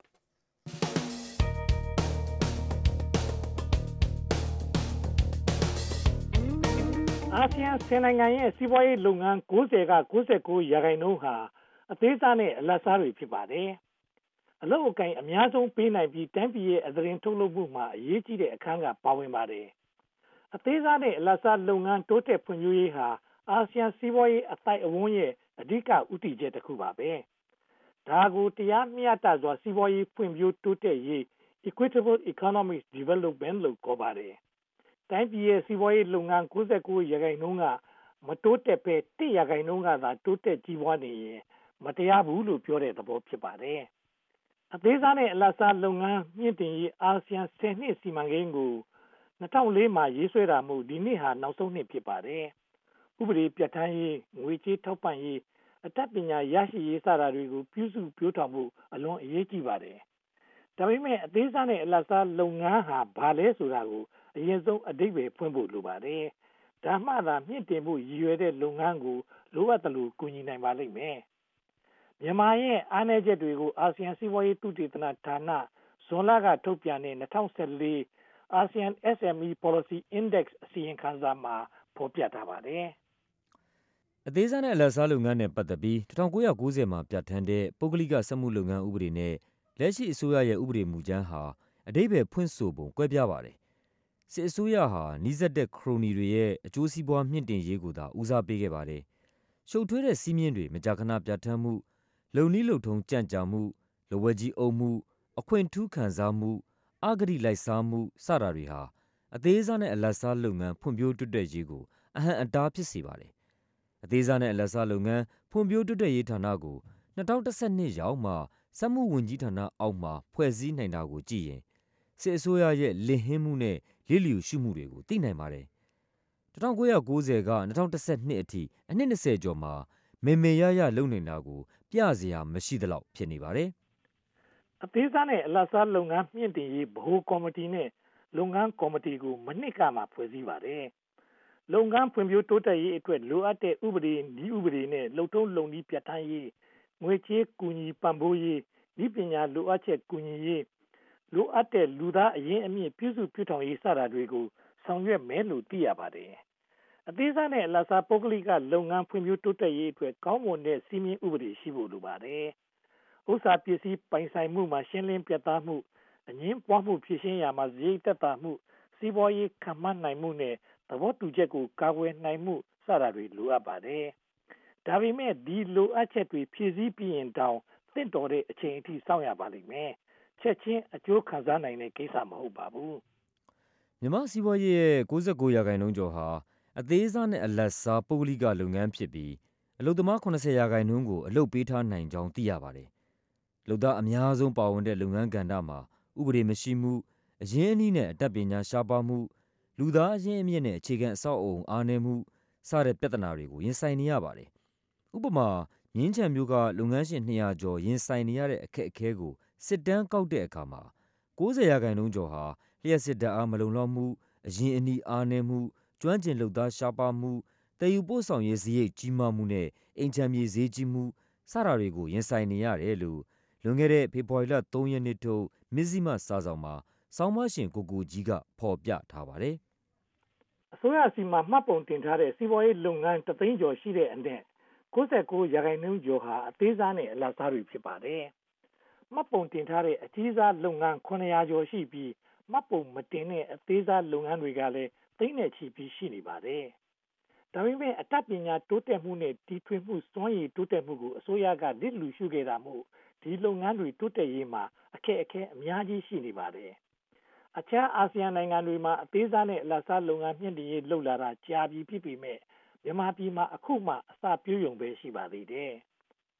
အာဆီယံဆယ်နိုင်ငံရဲ့စီးပွားရေးလုပ်ငန်း၉၀က၉၉ရာခိုင်နှုန်းဟာအသေးစားနဲ့အလတ်စားတွေဖြစ်ပါတယ်။အလုပ်အကိုင်အများဆုံးပေးနိုင်ပြီးတိုင်းပြည်ရဲ့အသရင်ထုတ်လုပ်မှုမှာအရေးကြီးတဲ့အခန်းကပါဝင်ပါတယ်။အသေးစားနဲ့အလတ်စားလုပ်ငန်းတိုးတက်ဖွံ့ဖြိုးရေးဟာအာဆီယံစီးပွားရေးအတိုက်အဝန်းရဲ့အဓိကဦးတည်ချက်တစ်ခုပါပဲ။ဒါကိုတရားမျှတစွာစီးပွားရေးဖွံ့ဖြိုးတိုးတက်ရေး Equitable Economic Development လို့ခေါ်ပါတယ်။တိုင်းပြည်ရဲ့စီးပွားရေးလုပ်ငန်း၉၉ရာခိုင်နှုန်းကမတိုးတက်ပဲ၁ရာခိုင်နှုန်းကသာတိုးတက်ကြီးပွားနေရင်မတရားဘူးလို့ပြောတဲ့သဘောဖြစ်ပါတယ်။အသေးစားနဲ့အလတ်စားလုပ်ငန်းမြင့်တင်ရေးအာဆီယံဆယ်နှစ်စီမံကိန်းကို၂၀၀၄မှာရေးဆွဲတာမို့ဒီနှစ်ဟာနောက်ဆုံးနှစ်ဖြစ်ပါတယ်။ဥပဒေပြဋ္ဌာန်းရေးငွေကြေးထောက်ပံ့ရေးအတတ်ပညာရရှိရေးစတာတွေကိုပြုစုပြောထောင်မှုအလွန်အရေးကြီးပါတယ်။ဒါပေမဲ့အသေးစားနဲ့အလတ်စားလုပ်ငန်းဟာဘာလဲဆိုတာကိုအရင်ဆုံးအဓိပ္ပာယ်ဖွင့်ဖို့လိုပါတယ်။ဒါမှသာမြင့်တင်ဖို့ရည်ရွယ်တဲ့လုပ်ငန်းကိုလိုအပ်သလိုကူညီနိုင်ပါလိမ့်မယ်။မြန်မာရဲ့အားနည်းချက်တွေကိုအာဆီယံစီးပွားရေးသုတေသနဌာနဇွန်လကထုတ်ပြန်တဲ့၂၀၁၄ ASEAN အက်စ် အမ် အီ Policy Index အစီရင်ခံစာမှာဖော်ပြထားပါတယ်။အသေးစားနဲ့အလတ်စားလုပ်ငန်းနဲ့ပတ်သက်ပြီး၁၉၉၀မှာပြဋ္ဌာန်းတဲ့ပုဂ္ဂလိကစက်မှုလုပ်ငန်းဥပဒေနဲ့လက်ရှိအစိုးရရဲ့ဥပဒေမူကြမ်းဟာအဓိပ္ပာယ်ဖွင့်ဆိုပုံကွဲပြားပါတယ်။စစ်အစိုးရဟာနီးစပ်တဲ့ခရိုနီတွေရဲ့အကျိုးစီးပွားမြင့်တင်ရေးကိုသာဦးစားပေးခဲ့ပါတယ်။ရှုပ်ထွေးတဲ့စည်းမျဉ်းတွေမကြာခဏပြဋ္ဌာန်းမှုလုံနည်းလုံထုံးကြန့်ကြာမှုလက်ဝဲကြီးအုပ်မှုအခွင့်ထူးခံစားမှုအဂတိလိုက်စားမှုစတာတွေဟာအသေးစားနဲ့အလတ်စားလုပ်ငန်းဖွံ့ဖြိုးတိုးတက်ရေးကိုအဟန့်အတားဖြစ်စေပါတယ်။အသေးစားနဲ့အလတ်စားလုပ်ငန်းဖွံ့ဖြိုးတိုးတက်ရေးဌာနကို၂၀၁၂ရောက်မှစက်မှုဝန်ကြီးဌာနအောက်မှာဖွဲ့စည်းနိုင်တာကိုကြည့်ရင်စစ်အစိုးရရဲ့လစ်ဟင်းမှုနဲ့လျစ်လျူရှုမှုတွေကိုသိနိုင်ပါတယ်။၁၉၉၀က၂၀၁၂အထိအနှစ်၂၀ကျော်မှာမေမေရရလုပ်နေတာကိုပြစရာမရှိသလောက်ဖြစ်နေပါတယ်။အသေးစားနဲ့အလတ်စားလုပ်ငန်းမြင့်တင်ရေးဗဟိုကော်မတီနဲ့လုပ်ငန်းကော်မတီကိုမနှစ်ကမှဖွဲ့စည်းပါတယ်။လုပ်ငန်းဖွံ့ဖြိုးတိုးတက်ရေးအတွက်လိုအပ်တဲ့ဥပဒေနည်းဥပဒေနဲ့လုပ်ထုံးလုပ်နည်းပြဋ္ဌာန်းရေးငွေကြေးကူညီပံ့ပိုးရေးဤပညာလိုအပ်ချက်ကူညီရေးလိုအပ်တဲ့လူသားအရင်းအမြစ်ပြုစုပြုထောင်ရေးစတာတွေကိုဆောင်ရွက်မယ်လို့သိရပါတယ်။အသေးစားနဲ့အလတ်စားပုဂ္ဂလိကလုပ်ငန်းဖွံ့ဖြိုးတိုးတက်ရေးအတွက်ကောင်းမွန်တဲ့စည်းမျဉ်းဥပဒေရှိဖို့လိုပါတယ်။ဥစ္စာပစ္စည်းပိုင်ဆိုင်မှုမှာရှင်းလင်းပြတ်သားမှုအငင်းပွားမှုဖြစ်ရှင်းရာမှာစရိတ်သက်သာမှုစီးပွားရေးခံမှန်းနိုင်မှုနဲ့သဘောတူချက်ကိုကာကွယ်နိုင်မှုစတာတွေလိုအပ်ပါတယ်။ဒါပေမဲ့ဒီလိုအပ်ချက်တွေဖြည့်ဆည်းပြီးရင်တောင်သင့်တော်တဲ့အချိန်အထိစောင့်ရပါလိမ့်မယ်။ချက်ချင်းအကျိုးခံစားနိုင်တဲ့ကိစ္စမဟုတ်ပါဘူး။မြန်မာစီးပွားရေးရဲ့၉၉ရာခိုင်နှုန်းကျော်ဟာအသေးစားနဲ့အလတ်စားပုဂ္ဂလိကလုပ်ငန်းဖြစ်ပြီးအလုပ်သမား၇၀ရာခိုင်နှုန်းကိုအလုပ်ပေးထားနိုင်ကြောင်းသိရပါတယ်။လုပ်သားအများဆုံးပါဝင်တဲ့လုပ်ငန်းကဏ္ဍမှာဥပဒေမရှိမှုအရင်းအနှီးနဲ့အတတ်ပညာရှားပါးမှုလူသားအရင်းအမြစ်နဲ့အခြေခံအဆောက်အအုံအားနည်းမှုစတဲ့ပြဿနာတွေကိုရင်ဆိုင်နေရပါတယ်။ဥပမာမြင်းခြံမြို့ကလုပ်ငန်းရှင်၂၀၀ကျော်ရင်ဆိုင်နေရတဲ့အခက်အခဲကိုစစ်တမ်းကောက်တဲ့အခါမှာ၉၀ရာခိုင်နှုန်းကျော်ဟာလျှပ်စစ်ဓာတ်အားမလုံလောက်မှုအရင်းအနှီးအားနည်းမှုကျွမ်းကျင်လုပ်သားရှားပါးမှုတည်ယူပို့ဆောင်ရေးစရိတ်ကြီးမားမှုနဲ့အိမ်ခြံမြေဈေးကြီးမှုစတာတွေကိုရင်ဆိုင်နေရတယ်လို့လွန်ခဲ့တဲ့ဖေဖော်ဝါရီလ၃ရက်နေ့ထုတ်မဇ္ဈိမစာစောင်မှာဆောင်းပါးရှင်ကိုကိုကြီးကဖော်ပြထားပါတယ်။အစိုးရစီမံမှတ်ပုံတင်ထားတဲ့စီးပွားရေးလုပ်ငန်းတသိန်းကျော်ရှိတဲ့အနက်၉၉ရာခိုင်နှုန်းကျော်ဟာအသေးစားနဲ့အလတ်စားတွေဖြစ်ပါတယ်။မှတ်ပုံတင်ထားတဲ့အကြီးစားလုပ်ငန်း၇၀၀ကျော်ရှိပြီးမှတ်ပုံမတင်တဲ့အသေးစားလုပ်ငန်းတွေကလည်းသိန်းနဲ့ချီပြီးရှိနေပါတယ်။ဒါပေမဲ့အတတ်ပညာတိုးတက်မှုနဲ့တည်ထွင်မှုစွမ်းရည်တိုးတက်မှုကိုအစိုးရကလစ်လျူရှုခဲ့တာမို့ဒီလုပ်ငန်းတွေတိုးတက်ရေးမှာအခက်အခဲအများကြီးရှိနေပါတယ်။အခြားအာဆီယံနိုင်ငံတွေမှာအသေးစားနဲ့အလတ်စားလုပ်ငန်းမြင့်တင်ရေးလှုပ်လာတာကြာပြီဖြစ်ပေမဲ့မြန်မာပြည်မှာအခုမှအစပြုရုံပဲရှိပါသေးတယ်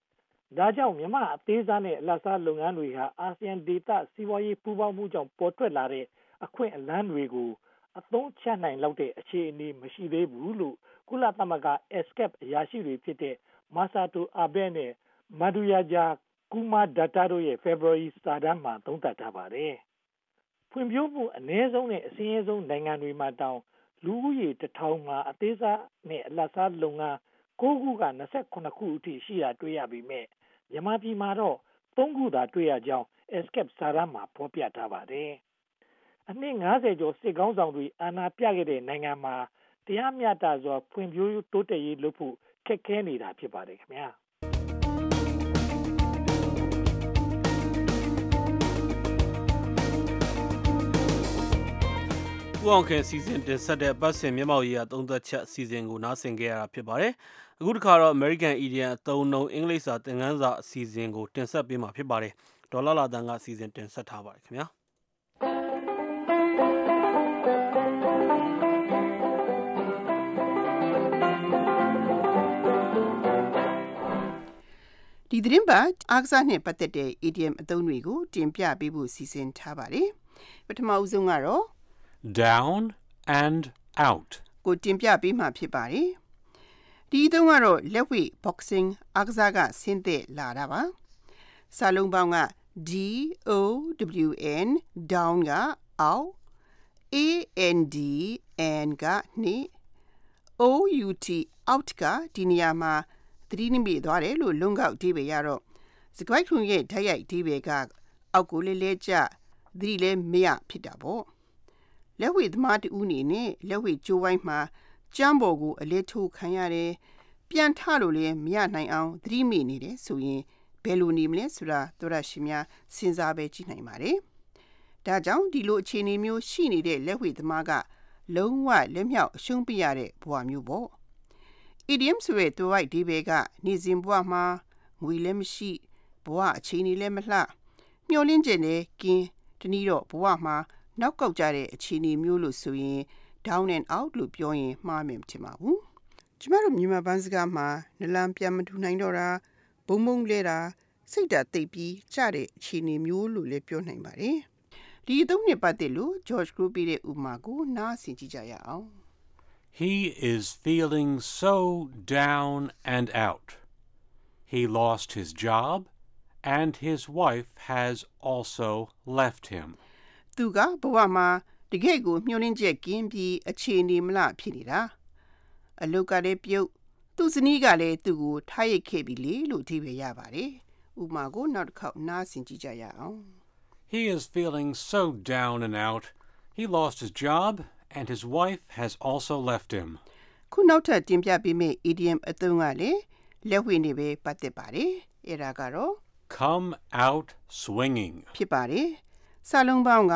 ဒါကြောင့်မြန်မာအသေးစားနဲ့အလတ်စားလုပ်ငန်းတွေဟာအာဆီယံဒေသစီးပွားရေးပူးပေါင်းမှုကြောင့်ပေါ်ထွက်လာတဲ့အခွင့်အလမ်းတွေကိုအသုံးချနိုင်လောက်တဲ့အခြေအနေမရှိသေးဘူးလို့ကုလသမဂ္ဂ အက်စ်ကပ် အရာရှိတွေဖြစ်တဲ့ Masato Abe နဲ့ Maduyaja Kumadata တို့ရဲ့ February စာတမ်းမှာသုံးသပ်ထားပါတယ်။ဖွံ့ဖြိုးမှုအနည်းဆုံးနဲ့အဆင်းရဲဆုံးနိုင်ငံတွေမှာတောင်လူဦးရေတစ်ထောင်မှာအသေးစားနဲ့အလတ်စားလုပ်ငန်းကိုးခုက၂၇ခုအထိရှိတာတွေ့ရပေမဲ့မြန်မာပြည်မှာတော့သုံးခုသာတွေ့ရကြောင်း အက်စ်ကပ် စာတမ်းမှာဖော်ပြထားပါတယ်။အနှစ်၅၀ကျော်စစ်ကောင်းဆောင်တွေအာဏာပြခဲ့တဲ့နိုင်ငံမှာတရားမျှတစွာဖွံ့ဖြိုးတိုးတက်ရေးလုပ်ဖို့ခက်ခဲနေတာဖြစ်ပါတယ်ခင်ဗျာ။ဦးအောင်ခင်စီစဉ်တင်ဆက်တဲ့ပတ်စင်မျက်မှောက်ရေးအသုံးသက်ချက်စီစဉ်ကိုနားဆင်ခဲ့ရတာဖြစ်ပါတယ်။အခုတစ်ခါတော့ American Idiom အသုံးအနှုန်းအင်္ဂလိပ်စာသင်ခန်းစာအစီအစဉ်ကိုတင်ဆက်ပေးမှာဖြစ်ပါတယ်။ဒေါ်လာလာတန်ကစီစဉ်တင်ဆက်ထားပါတယ်ခင်ဗျာ။ဒီသတင်းပတ်အားကစားနဲ့ပတ်သက်တဲ့ idiom အသုံးတွေကိုတင်ပြပေးဖို့စီစဉ်ထားပါတယ်။ပထမဦးဆုံးကတော့ down and out ကိုတင်ပြပေးမှာဖြစ်ပါတယ်။ဒီအသုံးကတော့လက်ဝှေ့ boxing အားကစားကဆင်းသက်လာတာပါ။စာလုံးပေါင်းက D O W N down က out A N D N က နေ O U T out ကဒီနေရာမှာသတိနိမိတ်သွားတယ်လို့လုံကောက်အဓိပ္ပာယ်ရတော့စကွိုက်ထုံရဲ့ဓာတ်ရိုက်အဓိပ္ပာယ်ကအောက်ကိုလဲလဲကျသတိလဲမရဖြစ်တာပေါ့လက်ဝှေ့သမားတူအနေနဲ့လက်ဝှေ့ကျိုးဝိုင်းမှာကျမ်းပေါ်ကိုအလဲထိုးခံရတယ်ပြန်ထလို့လဲမရနိုင်အောင်သတိမိနေတယ်ဆိုရင်ဘယ်လိုနေမလဲဆိုတာသောရရှိများစဉ်းစားပဲကြည့်နိုင်ပါတယ်ဒါကြောင့်ဒီလိုအခြေအနေမျိုးရှိနေတဲ့လက်ဝှေ့သမားကလုံးဝလက်မြောက်အရှုံးပြရတဲ့ဘဝမျိုးပေါ့idiom ဆိုတဲ့ตัวအိုက်ဒီဘဲကနေစဉ်ဘဝမှာငွေလည်းမရှိဘဝအခြေအနေလည်းမလှမျောလင်းကျင်တဲ့ကင်းတနည်းတော့ဘဝမှာနောက်ကောက်ကြတဲ့အခြေအနေမျိုးလို့ဆိုရင် down and out လို့ပြောရင်မှားမယ်မထင်ပါဘူးကျမတို့မြန်မာဘန်းစကားမှာနလန်ပြန်မထူနိုင်တော့တာဘုံဘုံလဲတာစိတ်ဓာတ်သိပ်ပြီးကြတဲ့အခြေအနေမျိုးလို့လည်းပြောနိုင်ပါတယ်ဒီအသုံးနဲ့ပတ်သက်လို့ George Group ရဲ့ဥပမာကိုနားဆင်ကြည့်ကြရအောင် He is feeling so down and out. He lost his job, and his wife has also left him. သူကဘဝမှာတကယ့်ကိုမျှော်လင့်ချက်ကင်းပြီးအခြေအနေမလှဖြစ်နေတာအလုပ်ကလည်းပြုတ်သူ့ဇနီးကလည်းသူ့ကိုထားရိတ်ခဲ့ပြီလေလို့အဓိပ္ပာယ်ရပါတယ်ဥပမာကိုနောက်တစ်ခေါက်နားဆင်ကြည့်ကြရအောင် He is feeling so down and out. He lost his job.And his wife has also left him. ခုနောက်ထပ်တင်ပြပေးမယ့် idiom အသုံးကလည်းလက်ဝှေ့နေပဲပတ်သက်ပါတယ်။အဲ့ဒါကတော့ come out swinging ဖြစ်ပါတယ်။စာလုံးပေါင်းက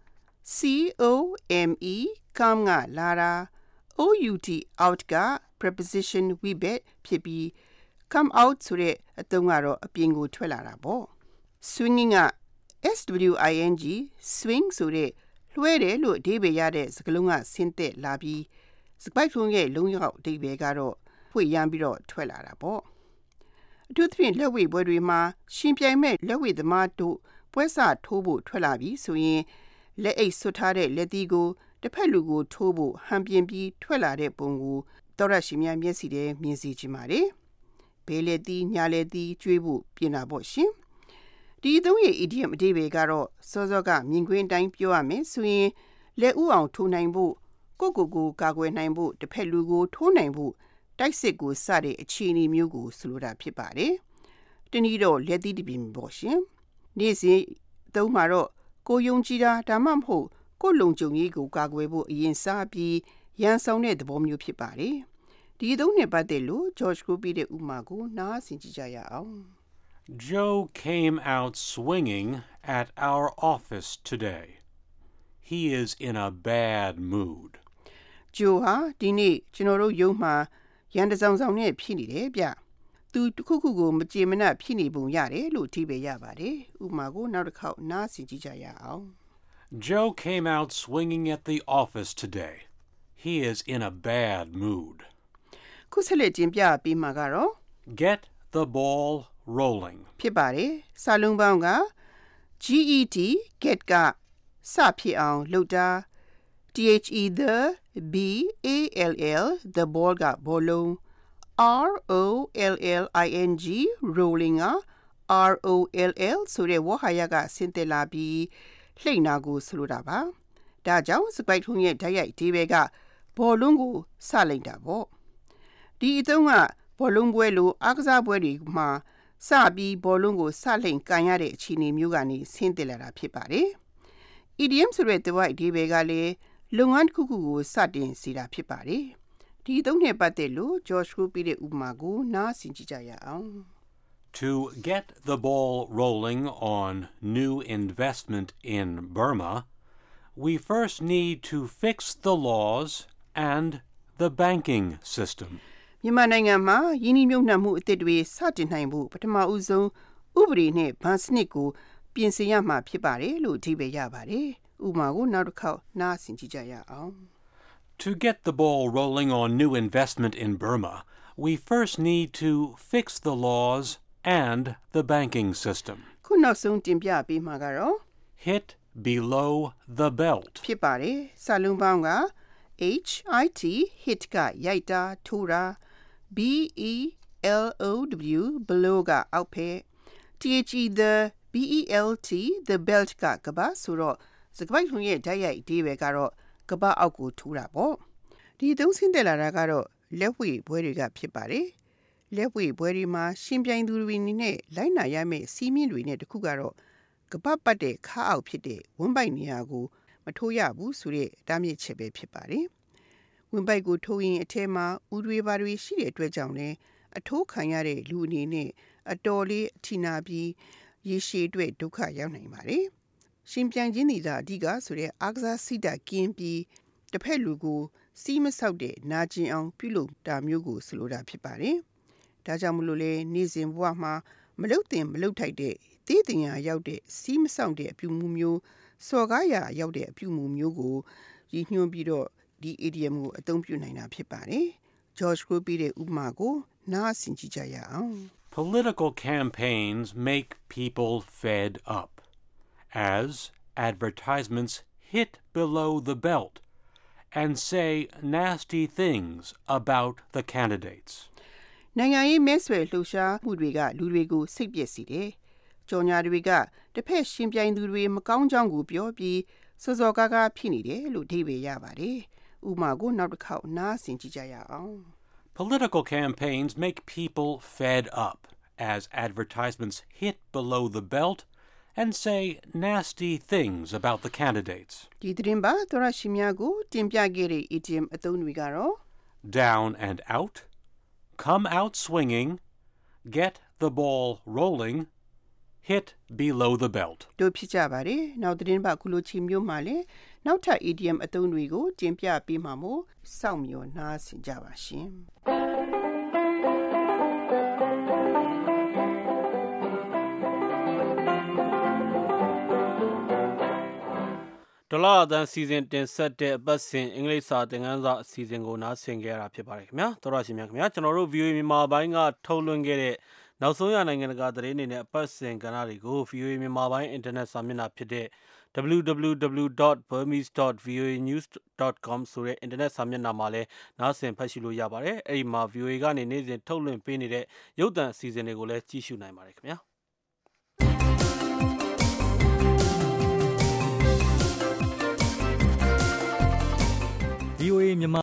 C O M E come ကလာတာ O U T out က preposition ဝိဘက်ဖြစ်ပြီး come out ဆိုတဲ့အသုံးကတော့အပြင်ကိုထွက်လာတာပေါ့။ swinging က S W I N G swing ဆိုတဲ့လွှဲတယ်လို့အဓိပ္ပာယ်ရတဲ့စကားလုံးကဆင်းသက်လာပြီးစပိုက်ထုံးရဲ့လုံးရောက်အဓိပ္ပာယ်ကတော့ဖွေရမ်းပြီးတော့ထွက်လာတာပေါ့အထူးသဖြင့်လက်ဝှေ့ပွဲတွေမှာရှင်ပြိုင်မဲ့လက်ဝှေ့သမားတို့ပွဲစထိုးဖို့ထွက်လာပြီးဆိုရင်လက်အိတ်ဆွထားတဲ့လက်သီးကိုတစ်ဖက်လူကိုထိုးဖို့ဟန်ပြင်းပြီးထွက်လာတဲ့ပုံကိုတော်ရရှိများမျက်စိထဲမြင်စီခြင်းပါတယ်ဘဲလက်သီးညာလက်သီးကျွေးဖို့ပြင်တာပေါ့ရှင်ဒီအသုံးရဲ့ idiom အဓိပ္ပာယ်ကတော့စောစောကမြင်ကွင်းတိုင်းပြောရမယ်ဆိုရင်လက်ဥအောင်ထိုးနိုင်ဖို့ကိုကိုကိုကာကွယ်နိုင်ဖို့တစ်ဖက်လူကိုထိုးနိုင်ဖို့တိုက်စစ်ကိုစတဲ့အခြေအနေမျိုးကိုဆိုလိုတာဖြစ်ပါတယ်။တနည်းတော့လက်သီးတပြင်းပေါ့ရှင်။နေ့စဉ်သုံးမှာတော့ကိုယုံကြည်တာဒါမှမဟုတ်ကိုလုံခြုံရေးကိုကာကွယ်ဖို့အရင်စားပြီးရန်ဆောင်တဲ့သဘောမျိုးဖြစ်ပါတယ်။ဒီအသုံးနဲ့ပတ်သက်လို့ George Group ရဲ့ဥပမာကိုနားဆင်ကြည့်ကြရအောင်။ Joe came out swinging at our office today. He is in a bad mood. Joe ဟာဒီနေ့ကျွန်တော်တို့ရုံးမှာရန်တစောင်ဆောင်နဲ့ဖြစ်နေတယ်ဗျ။သူတစ်ခုခုကိုမကြေမနပ်ဖြစ်နေပုံရတယ်လို့အဓိပ္ပာယ်ရပါတယ်။ဥပမာကိုနောက်တစ်ခေါက်နားဆင်ကြည့်ကြရအောင်။ Joe came out swinging at the office today. He is in a bad mood. ခုဆက်လက်တင်ပြပေးမှာကတော့ Get the ball rolling ဖြစ်ပါတယ်စာလုံးပေါင်းက get get ကစဖြစ်အောင်လုပ်တာ the the ball the ball ကဘောလုံး rolling rolling က roll ဆိုတဲ့ဝါဟာရကဆင်းသက်လာပြီးလှိမ့်နာကိုဆိုလိုတာပါဒါကြောင့်စပိုက်ထုံးရဲ့ဓာတ်ရိုက်ဒီဘဲကဘောလုံးကိုစလိုက်တာပေါ့ဒီအသုံးကဘောလုံးပွဲလိုအားကစားပွဲတွေမှာစပြီးဘောလုံးကိုစလှိမ့်ကန်ရတဲ့အခြေအနေမျိုးကနေဆင်းသက်လာတာဖြစ်ပါတယ် idiom ဆိုတဲ့ဓာတ်ရိုက်ဒီဘဲကလည်းလုပ်ငန်းတစ်ခုခုကိုစတင်စေတာဖြစ်ပါတယ်ဒီအသုံးနဲ့ပတ်သက်လို့ George ကိုပြတဲ့ဥပမာကိုနားဆင်ကြည့်ကြရအောင် To get the ball rolling on new investment in Burma, we first need to fix the laws and the banking system. မြန်မာနိုင်ငံမှာယင်းနှမြုပ်နှံမှုအသစ်တွေစတင်နိုင်ဖို့ပထမဦးဆုံးဥပဒေနဲ့ဘဏ်စနစ်ကိုပြင်ဆင်ရမှာဖြစ်ပါတယ်လို့အဓိပ္ပာယ်ရပါတယ်ဥပမာကိုနောက်တစ်ခေါက်နားဆင်ကြည့်ကြရအောင် To get the ball rolling on new investment in Burma, we first need to fix the laws and the banking system. ခုနောက်ဆုံးတင်ပြပေးမှာကတော့ hit below the belt ဖြစ်ပါတယ်စာလုံးပေါင်းက hit hit ကရိုက်တာထိုးတာ below below ကအောက်ဖက် the belt the belt ကကဘာဆိုတော့စကားပုံရဲ့ဓာတ်ရိုက်အဓိပ္ပာယ်ကတော့ကဘာအောက်ကိုထိုးတာပေါ့ဒီသုံးဆင်းသက်လာတာကတော့လက်ဝှေ့ပွဲတွေကဖြစ်ပါတယ်လက်ဝှေ့ပွဲတွေမှာရှင်ပြိုင်သူတွေအနေနဲ့လိုက်နာရမယ့်စီးမြင့်တွေနဲ့တခုကတော့ကပတ်ပတ်တဲ့ခါအောက်ဖြစ်တဲ့ဝန်းပိုက်နေရာကိုမထိုးရဘူးဆိုတဲ့တားမြစ်ချက်ပဲဖြစ်ပါတယ်ဝန်းပိုက်ကိုထိုးရင်အထဲမှာဥတွေပါတွေရှိတဲ့အတွက်ကြောင့်လည်းအထိုးခံရတဲ့လူအနေနဲ့အတော်လေးအထိနာပြီးရေရှည်အတွက်ဒုက္ခရောက်နိုင်ပါတယ်ရှင်ပြိုင်ခြင်းတွေကအဓိကဆိုတဲ့အားကစားစိတ်ဓာတ်ကင်းပြီးတစ်ဖက်လူကိုစီးမဆောက်တဲ့နာကျင်အောင်ပြုလုပ်တာမျိုးကိုဆိုလိုတာဖြစ်ပါတယ်ဒါကြောင့်မလို့လေနေ့စဉ်ဘဝမှာမလုတ်တင်မလုတ်ထိုက်တဲ့သေးတင်ရာရောက်တဲ့စီးမဆောင်တဲ့အပြုမှုမျိုးစော်ကားရာရောက်တဲ့အပြုမှုမျိုးကိုရည်ညွှန်းပြီးတော့ဒီ idiom ကိုအသုံးပြုနိုင်တာဖြစ်ပါတယ် George ကိုပြတဲ့ဥပမာကိုနားဆင်ကြည့်ကြရအောင် Political campaigns make people fed up as advertisements hit below the belt and say nasty things about the candidates. နိုင်ငံရေးမဲဆွယ်လှုပ်ရှားမှုတွေကလူတွေကိုစိတ်ပျက်စေတယ်။ကြော်ညာတွေကတစ်ဖက်ရှင်ပြိုင်သူတွေမကောင်းကြောင်းကိုပြောပြီးစောစောကားကားဖြစ်နေတယ်လို့အဓိပ္ပာယ်ရပါတယ်။ဥပမာကိုနောက်တစ်ခေါက်နားဆင်ကြည့်ကြရအောင် Political campaigns make people fed up as advertisements hit below the belt and say nasty things about the candidates. ဒီသတင်းပါသောရရှိများကိုတင်ပြခဲ့တဲ့ idiom အသုံးတွေကတော့ down and out, come out swinging, get the ball rolling, hit below the belt. တို့ဖြစ်ကြပါတယ်နောက်သတင်းပါကုလိုချီမျိုးမှာလည်းနောက်ထပ် idiom အသုံးတွေကိုတင်ပြပေးမှာမို့စောင့်မျှော်နားဆင်ကြပါရှင်ဒေါ်လာအသံစီစဉ်တင်ဆက်တဲ့အပတ်စဉ်အင်္ဂလိပ်စာသင်ခန်းစာအစီအစဉ်ကိုနားဆင်ကြရတာဖြစ်ပါတယ်ခင်ဗျာသောရရှင်များခင်ဗျာကျွန်တော်တို့ V O A မြန်မာပိုင်းကထုတ်လွှင့်ခဲ့တဲ့နောက်ဆုံးရနိုင်ငံတကာသတင်းတွေနဲ့အပတ်စဉ်ကဏ္ဍတွေကို V O A မြန်မာပိုင်း internet စာမျက်နှာဖြစ်တဲ့ double-u double-u double-u dot burmese dot v o a news dot com ဆိုတဲ့ internet စာမျက်နှာမှာလည်းနားဆင်ဖတ်ရှုလို့ရပါတယ်အဲ့ဒီမှာ V O A ကနေနေ့စဉ်ထုတ်လွှင့်ပေးနေတဲ့ရုပ်သံအစီအစဉ်တွေကိုလည်းကြည့်ရှုနိုင်ပါတယ်ခင်ဗျာ V O A မြန်မာ